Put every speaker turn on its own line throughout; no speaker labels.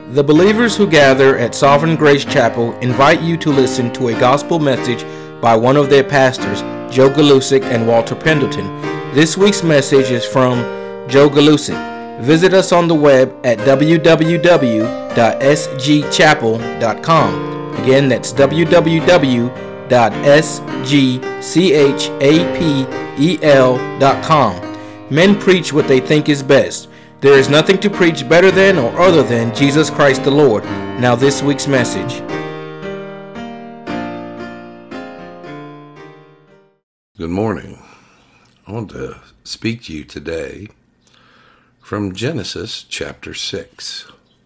The believers who gather at Sovereign Grace Chapel invite you to listen to a gospel message by one of their pastors, Joe Galusic and Walter Pendleton. This week's message is from Joe Galusic. Visit us on the web at www.sgchapel.com. Again, that's www.sgchapel.com. Men preach what they think is best. There is nothing to preach better than or other than Jesus Christ the Lord. Now this week's message.
Good morning. I want to speak to you today from Genesis chapter 6.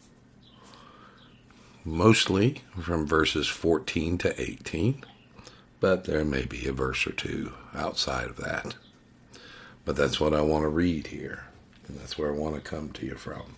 Mostly from verses 14 to 18, but there may be a verse or two outside of that. But that's what I want to read here, and that's where I want to come to you from.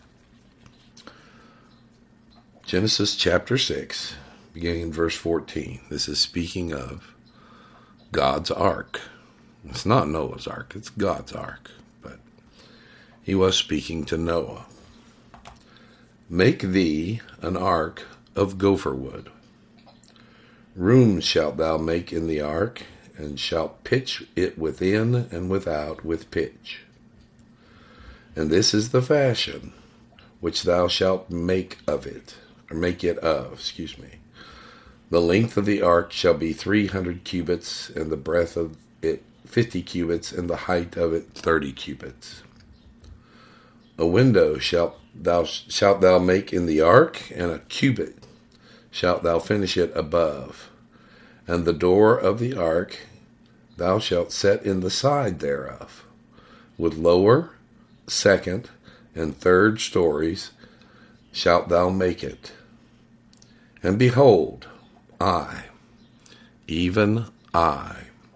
Genesis chapter 6, beginning in verse 14. This is speaking of God's ark. It's not Noah's ark, it's God's ark. But he was speaking to Noah. Make thee an ark of gopher wood. Rooms shalt thou make in the ark, and shalt pitch it within and without with pitch. And this is the fashion which thou shalt make of it, or make it of, The length of the ark shall be 300 cubits, and the breadth of it 50 cubits, and the height of it 30 cubits. A window shalt thou make in the ark, and a cubit shalt thou finish it above. And the door of the ark thou shalt set in the side thereof. With lower, second, and third stories shalt thou make it. And behold, I, even I,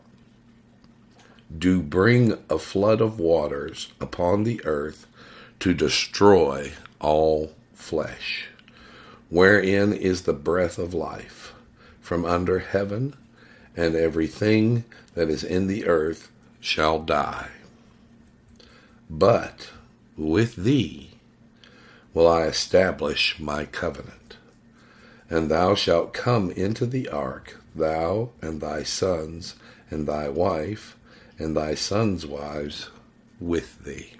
do bring a flood of waters upon the earth to destroy all flesh, wherein is the breath of life from under heaven, and everything that is in the earth shall die. But with thee will I establish my covenant, and thou shalt come into the ark, thou and thy sons, and thy wife, and thy sons' wives with thee.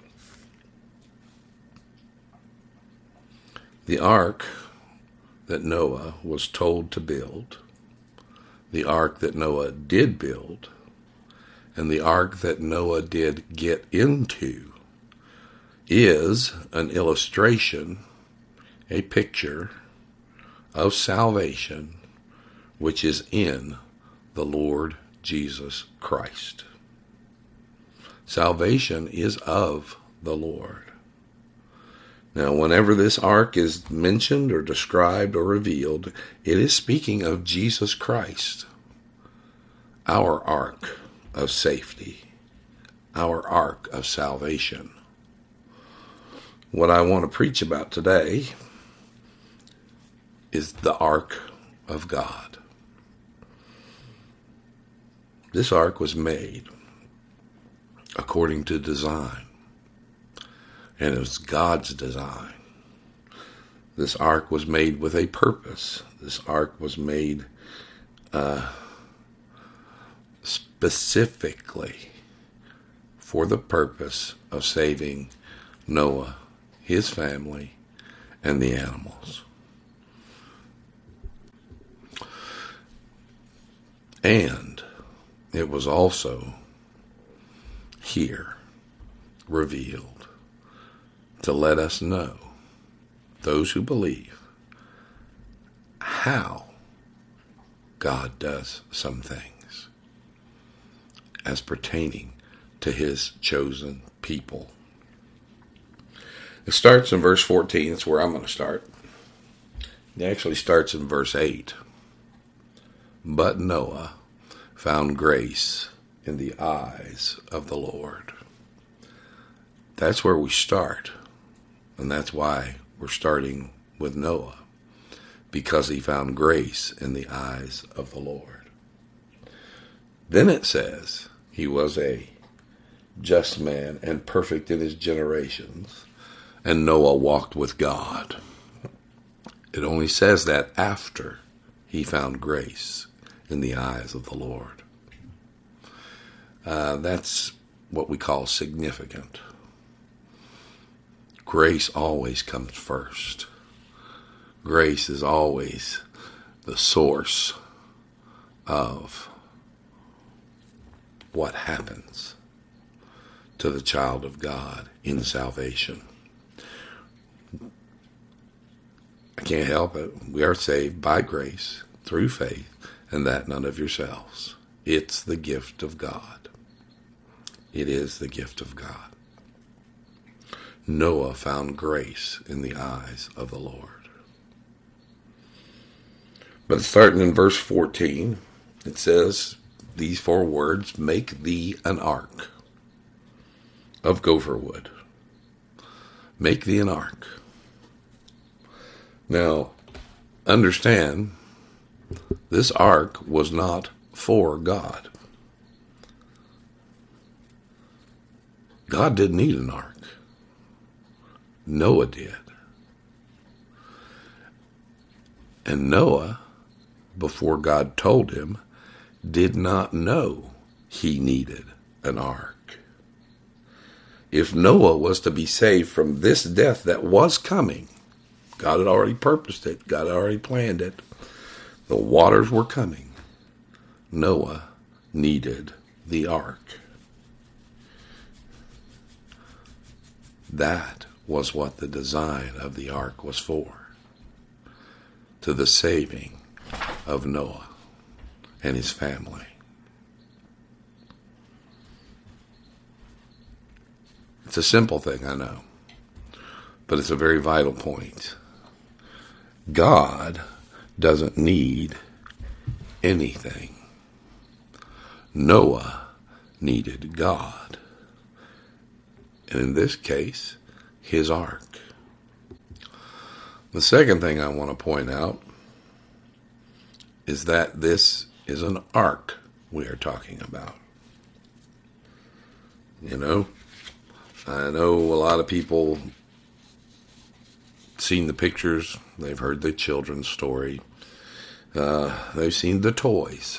The ark that Noah was told to build, the ark that Noah did build, and the ark that Noah did get into is an illustration, a picture of salvation, which is in the Lord Jesus Christ. Salvation is of the Lord. Now, whenever this ark is mentioned or described or revealed, it is speaking of Jesus Christ, our ark of safety, our ark of salvation. What I want to preach about today is the ark of God. This ark was made according to design. And it was God's design. This ark was made with a purpose. This ark was made specifically for the purpose of saving Noah, his family, and the animals. And it was also here revealed to let us know, those who believe, how God does some things as pertaining to his chosen people. It starts in verse 14. That's where I'm going to start. It actually starts in verse 8. But Noah found grace in the eyes of the Lord. That's where we start. And that's why we're starting with Noah, because he found grace in the eyes of the Lord. Then it says he was a just man and perfect in his generations, and Noah walked with God. It only says that after he found grace in the eyes of the Lord. That's what we call significant. Grace always comes first. Grace is always the source of what happens to the child of God in salvation. I can't help it. We are saved by grace through faith, and that none of yourselves. It's the gift of God. It is the gift of God. Noah found grace in the eyes of the Lord. But starting in verse 14, it says these 4 words, make thee an ark of gopher wood. Make thee an ark. Now, understand, this ark was not for God. God didn't need an ark. Noah did. And Noah, before God told him, did not know he needed an ark. If Noah was to be saved from this death that was coming, God had already purposed it. God had already planned it. The waters were coming. Noah needed the ark. That was what the design of the ark was for. To the saving of Noah and his family. It's a simple thing, I know, but it's a very vital point. God doesn't need anything. Noah needed God. And in this case, his ark. The second thing I want to point out is that this is an ark we are talking about. You know, I know a lot of people seen the pictures, they've heard the children's story, they've seen the toys.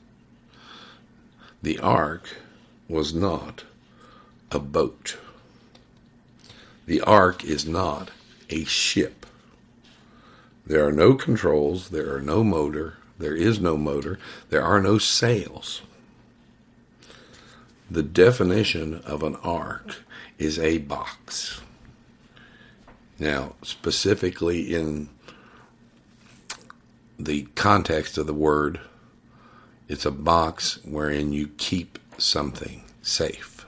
The ark was not a boat. The ark is not a ship. There are no controls, there are no motor, there is no motor, there are no sails. The definition of an ark is a box. Now, specifically in the context of the word, it's a box wherein you keep something safe.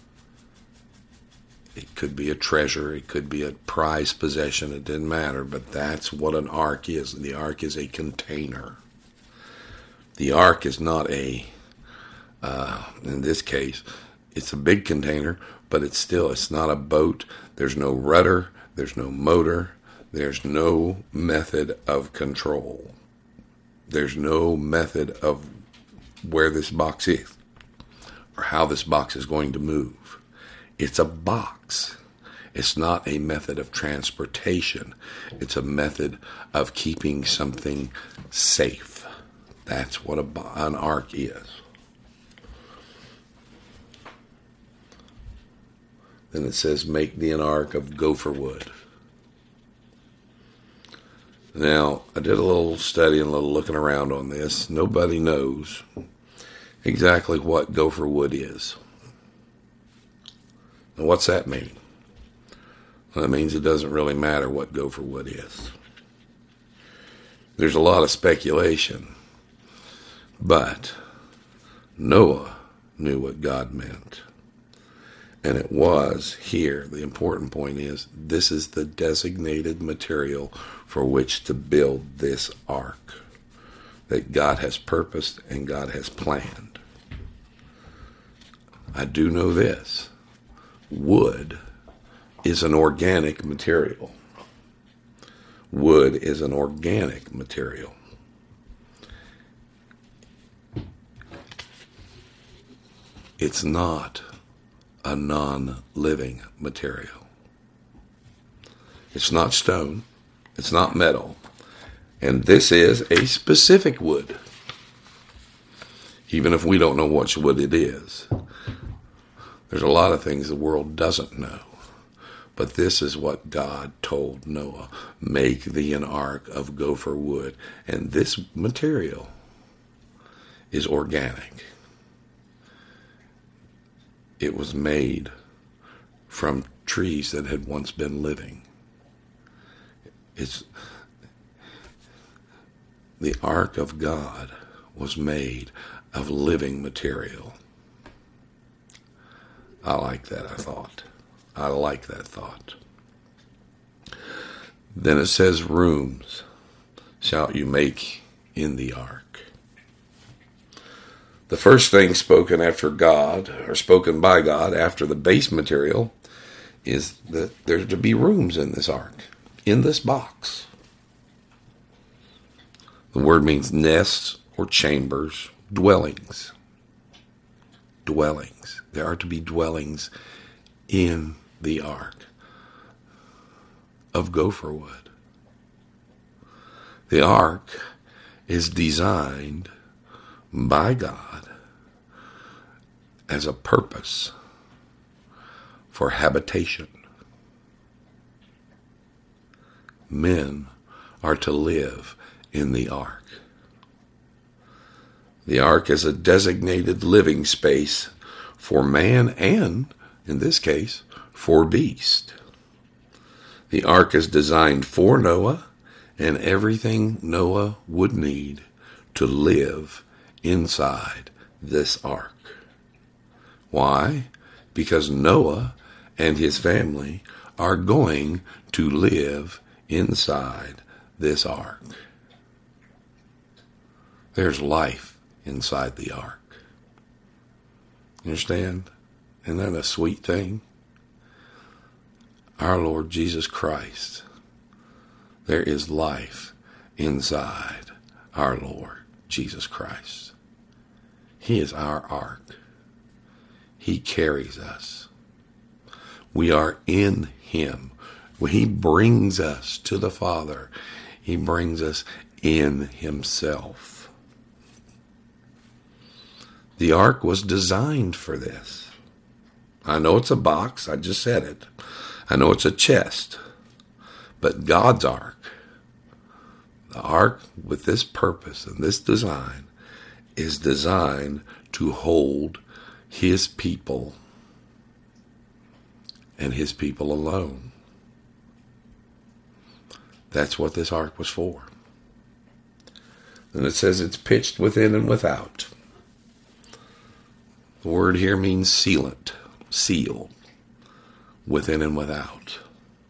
It could be a treasure, it could be a prized possession, it didn't matter, but that's what an ark is. The ark is a container. The ark is not in this case, it's a big container, but it's not a boat. There's no rudder, there's no motor, there's no method of control. There's no method of where this box is or how this box is going to move. It's a box. It's not a method of transportation. It's a method of keeping something safe. That's what an ark is. Then it says, make thee an ark of gopher wood. Now, I did a little study and a little looking around on this. Nobody knows exactly what gopher wood is. And what's that mean? Well, that means it doesn't really matter what gopher wood is. There's a lot of speculation. But Noah knew what God meant. And it was here, the important point is, this is the designated material for which to build this ark that God has purposed and God has planned. I do know this. Wood is an organic material. Wood is an organic material. It's not a non-living material. It's not stone. It's not metal. And this is a specific wood. Even if we don't know which wood it is. There's a lot of things the world doesn't know. But this is what God told Noah. Make thee an ark of gopher wood. And this material is organic. It was made from trees that had once been living. The ark of God was made of living material. I like that thought. Then it says, rooms shalt you make in the ark. The first thing spoken by God after the base material is that there's to be rooms in this ark, in this box. The word means nests or chambers, dwellings. Dwellings. There are to be dwellings in the ark of gopher wood. The ark is designed by God as a purpose for habitation. Men are to live in the ark. The ark is a designated living space for man and, in this case, for beast. The ark is designed for Noah and everything Noah would need to live inside this ark. Why? Because Noah and his family are going to live inside this ark. There's life inside the ark. You understand? Isn't that a sweet thing? Our Lord Jesus Christ. There is life inside our Lord Jesus Christ. He is our ark. He carries us. We are in Him. He brings us to the Father. He brings us in Himself. The ark was designed for this. I know it's a box. I just said it. I know it's a chest. But God's ark, the ark with this purpose and this design, is designed to hold His people and His people alone. That's what this ark was for. And it says it's pitched within and without. The word here means sealant, sealed, within and without.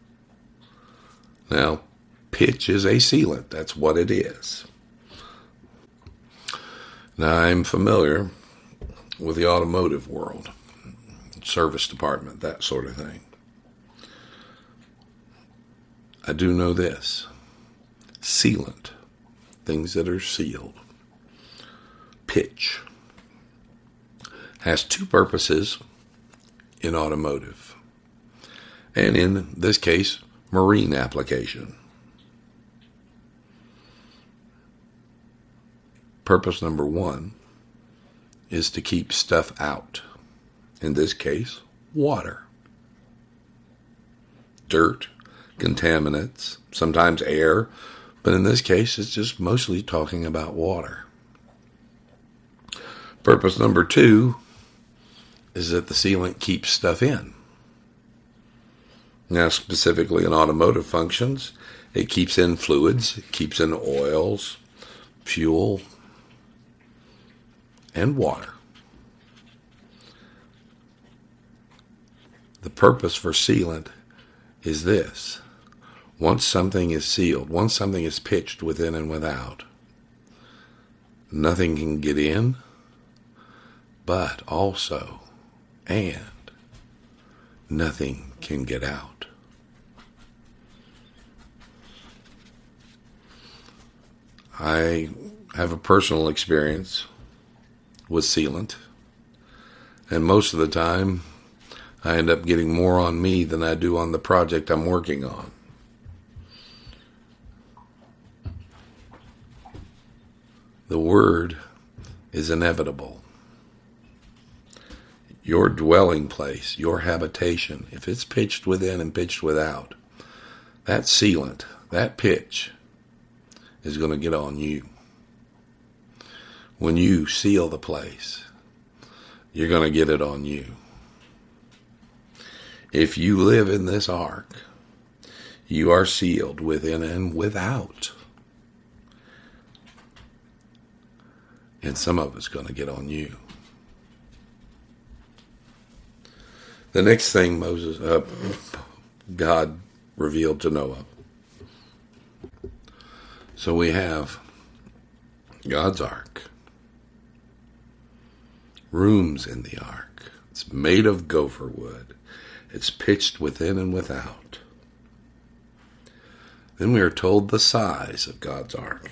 Now, pitch is a sealant. That's what it is. Now, I'm familiar with the automotive world, service department, that sort of thing. I do know this. Sealant, things that are sealed. Pitch has two purposes in automotive, and in this case, marine application. Purpose number one is to keep stuff out. In this case, water, dirt, contaminants, sometimes air, but in this case, it's just mostly talking about water. Purpose number two is that the sealant keeps stuff in. Now, specifically in automotive functions, it keeps in fluids, it keeps in oils, fuel, and water. The purpose for sealant is this. Once something is sealed, once something is pitched within and without, nothing can get in, but also, and nothing can get out. I have a personal experience with sealant, and most of the time I end up getting more on me than I do on the project I'm working on. The word is inevitable. Your dwelling place, your habitation, if it's pitched within and pitched without, that sealant, that pitch is going to get on you. When you seal the place, you're going to get it on you. If you live in this ark, you are sealed within and without. And some of it's going to get on you. The next thing God revealed to Noah. So we have God's ark. Rooms in the ark. It's made of gopher wood. It's pitched within and without. Then we are told the size of God's ark.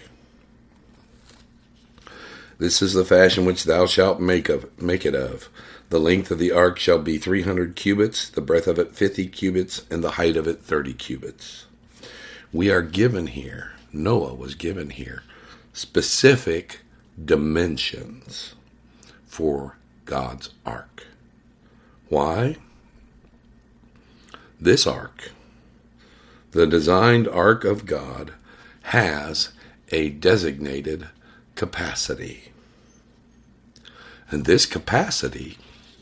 This is the fashion which thou shalt make it of. The length of the ark shall be 300 cubits, the breadth of it 50 cubits, and the height of it 30 cubits. We are given here, Noah was given here, specific dimensions for God's ark. Why? This ark, the designed ark of God, has a designated capacity. And this capacity,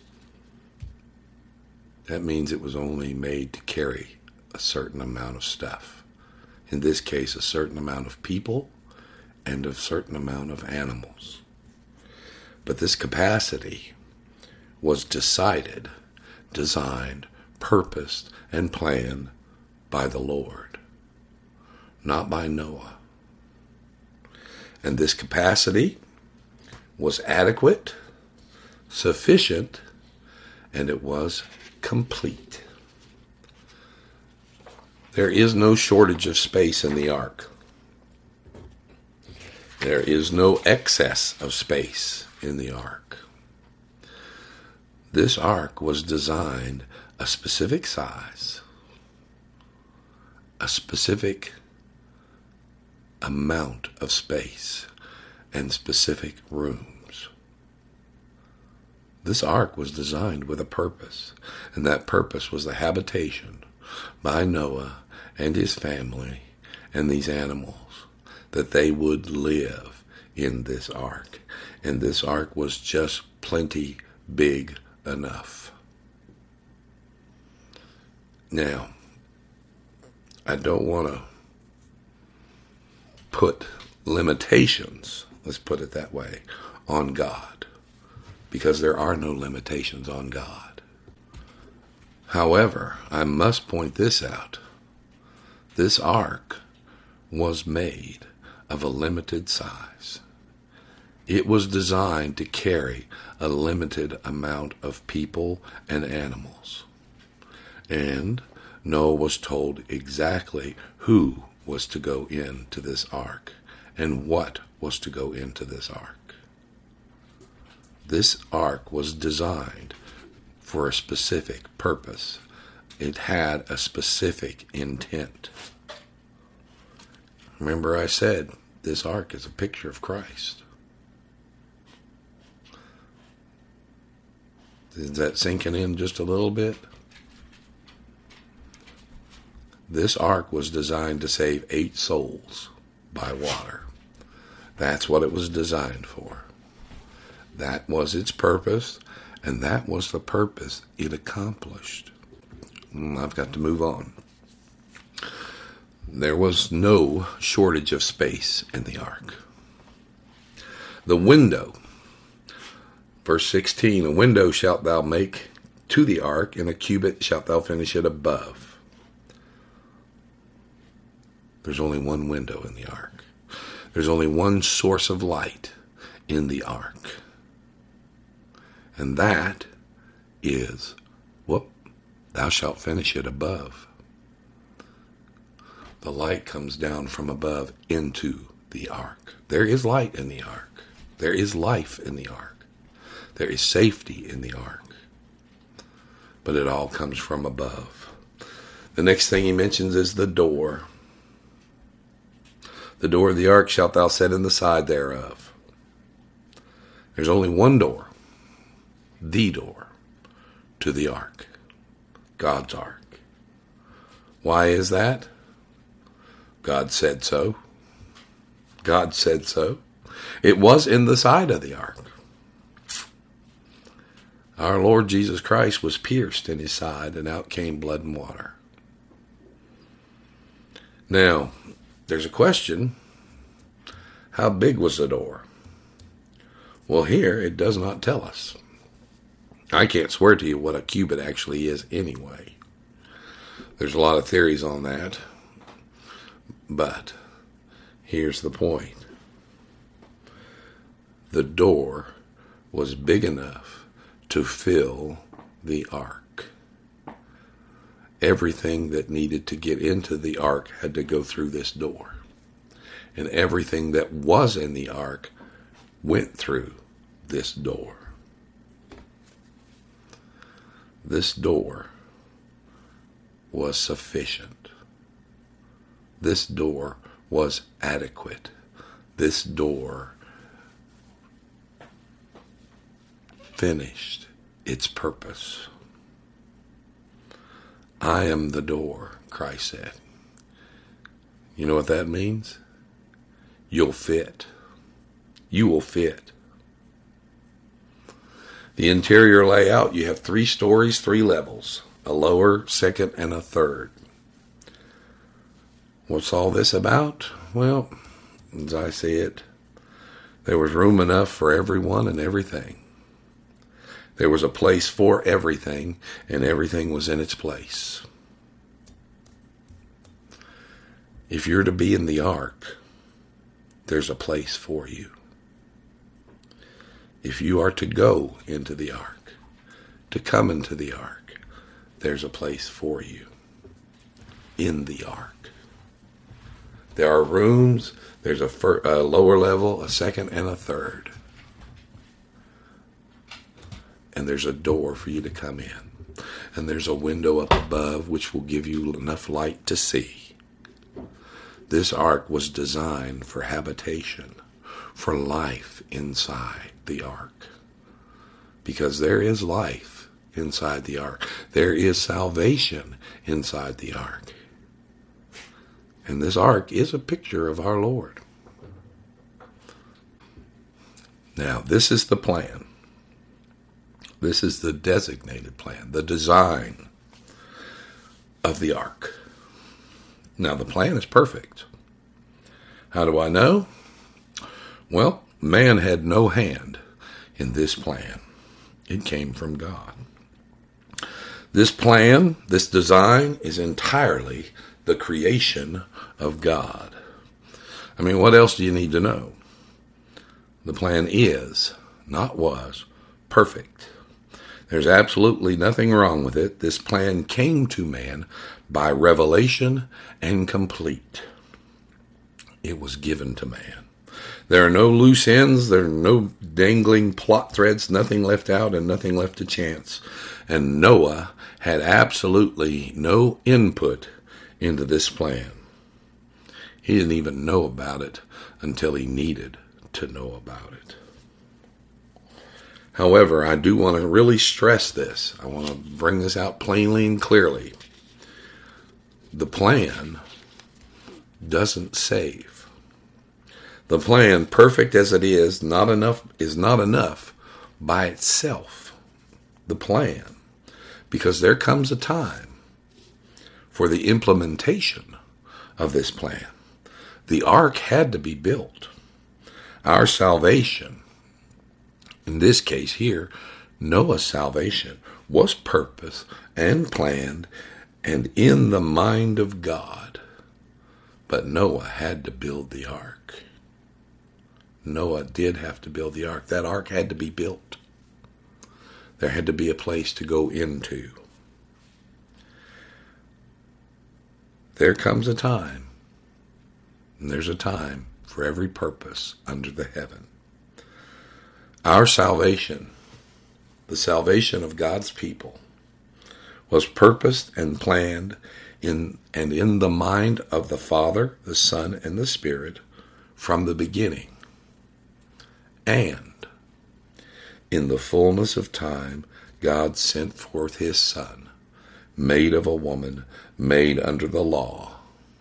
that means it was only made to carry a certain amount of stuff. In this case, a certain amount of people and a certain amount of animals. But this capacity was decided, designed, purposed, and planned by the Lord, not by Noah. And this capacity was adequate, sufficient, and it was complete. There is no shortage of space in the ark. There is no excess of space in the ark. This ark was designed a specific size, a specific amount of space, and specific rooms. This ark was designed with a purpose, and that purpose was the habitation by Noah and his family and these animals, that they would live in this ark. And this ark was just plenty big enough. Now, I don't want to put limitations, let's put it that way, on God, because there are no limitations on God. However, I must point this out. This ark was made of a limited size. It was designed to carry a limited amount of people and animals. And Noah was told exactly who was to go into this ark and what was to go into this ark. This ark was designed for a specific purpose. It had a specific intent. Remember I said this ark is a picture of Christ. Is that sinking in just a little bit? This ark was designed to save 8 souls by water. That's what it was designed for. That was its purpose, and that was the purpose it accomplished. I've got to move on. There was no shortage of space in the ark. The window, verse 16, a window shalt thou make to the ark, and a cubit shalt thou finish it above. There's only one window in the ark. There's only one source of light in the ark. And that is, thou shalt finish it above. The light comes down from above into the ark. There is light in the ark. There is life in the ark. There is safety in the ark. But it all comes from above. The next thing he mentions is the door. The door of the ark shalt thou set in the side thereof. There's only one door, the door to the ark, God's ark. Why is that? God said so. God said so. It was in the side of the ark. Our Lord Jesus Christ was pierced in his side, and out came blood and water. Now, there's a question. How big was the door? Well, here it does not tell us. I can't swear to you what a cubit actually is anyway. There's a lot of theories on that. But here's the point. The door was big enough to fill the ark. Everything that needed to get into the ark had to go through this door. And everything that was in the ark went through this door. This door was sufficient. This door was adequate. This door finished its purpose. I am the door, Christ said. You know what that means? You'll fit. You will fit. The interior layout, you have 3 stories, 3 levels, a lower, second, and a third. What's all this about? Well, as I see it, there was room enough for everyone and everything. There was a place for everything, and everything was in its place. If you're to be in the ark, there's a place for you. If you are to go into the ark, to come into the ark, there's a place for you in the ark. There are rooms. There's a lower level, a second, and a third. And there's a door for you to come in. And there's a window up above which will give you enough light to see. This ark was designed for habitation, for life inside the ark. Because there is life inside the ark. There is salvation inside the ark. And this ark is a picture of our Lord. Now, this is the plan. This is the designated plan, the design of the ark. Now, the plan is perfect. How do I know? Well, man had no hand in this plan. It came from God. This plan, this design, is entirely the creation of God. I mean, what else do you need to know? The plan is, not was, perfect. There's absolutely nothing wrong with it. This plan came to man by revelation and complete. It was given to man. There are no loose ends. There are no dangling plot threads, nothing left out and nothing left to chance. And Noah had absolutely no input into this plan. He didn't even know about it until he needed to know about it. However, I do want to really stress this. I want to bring this out plainly and clearly. The plan doesn't save. The plan, perfect as it is not enough by itself. The plan. Because there comes a time for the implementation of this plan. The ark had to be built. Our salvation, in this case here, Noah's salvation, was purposed and planned and in the mind of God. But Noah had to build the ark. Noah did have to build the ark. That ark had to be built. There had to be a place to go into. There comes a time, and there's a time for every purpose under the heaven. Our salvation, the salvation of God's people, was purposed and planned in the mind of the Father, the Son, and the Spirit from the beginning. And In the fullness of time, God sent forth his Son, made of a woman, made under the law.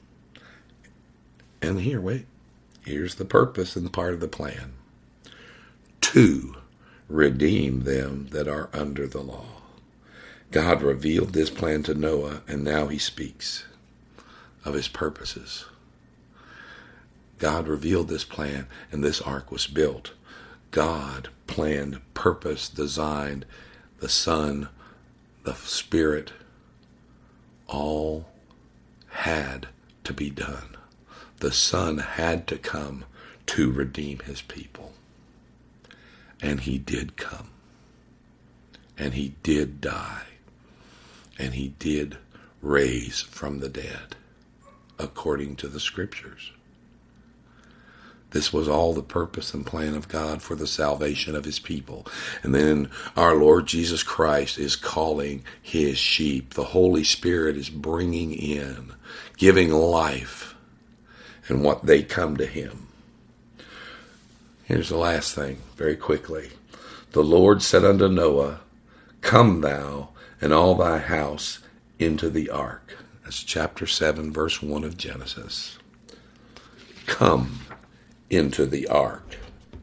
And here's the purpose and part of the plan. To redeem them that are under the law. God revealed this plan to Noah, and now he speaks of his purposes. God revealed this plan, and this ark was built. God planned, purposed, designed, the Son, the Spirit, all had to be done. The Son had to come to redeem his people. And he did come. And he did die. And he did raise from the dead, according to the Scriptures. This was all the purpose and plan of God for the salvation of his people. And then our Lord Jesus Christ is calling his sheep. The Holy Spirit is bringing in, giving life, and what they come to him. Here's the last thing, very quickly. The Lord said unto Noah, Come thou and all thy house into the ark. That's chapter 7, verse 1 of Genesis. Come into the ark.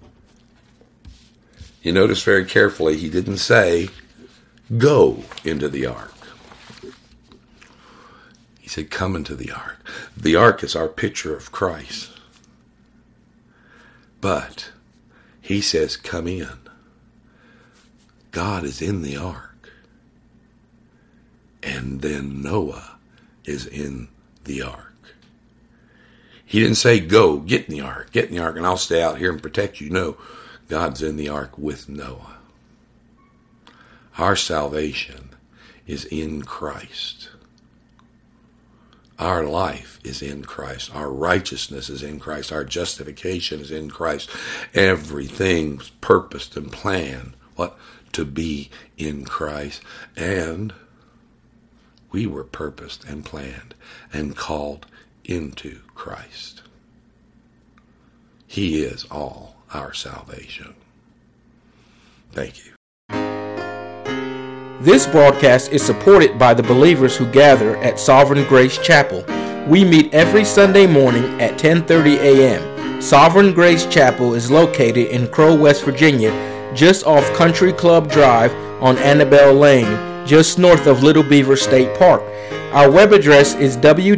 You notice very carefully, he didn't say, go into the ark. He said, come into the ark. The ark is our picture of Christ. But he says, come in. God is in the ark. And then Noah is in the ark. He didn't say, go, get in the ark, and I'll stay out here and protect you. No, God's in the ark with Noah. Our salvation is in Christ. Our life is in Christ. Our righteousness is in Christ. Our justification is in Christ. Everything's purposed and planned, to be in Christ. And we were purposed and planned and called into Christ. He is all our salvation. Thank you.
This broadcast is supported by the believers who gather at Sovereign Grace Chapel. We meet every Sunday morning at 10:30 a.m. Sovereign Grace Chapel is located in Crow, West Virginia, just off Country Club Drive on Annabelle Lane, just north of Little Beaver State Park. Our web address is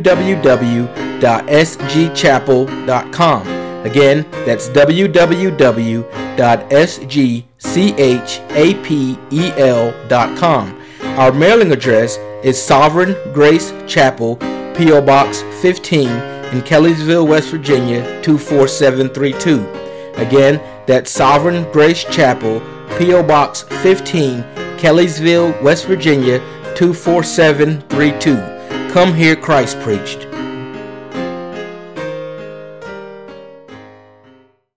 www.sgchapel.com. Again, that's www.sgchapel.com. Our mailing address is Sovereign Grace Chapel, P.O. Box 15 in Kellysville, West Virginia 24732. Again, that's Sovereign Grace Chapel, P.O. Box 15, Kellysville, West Virginia 24732. Come hear Christ preached.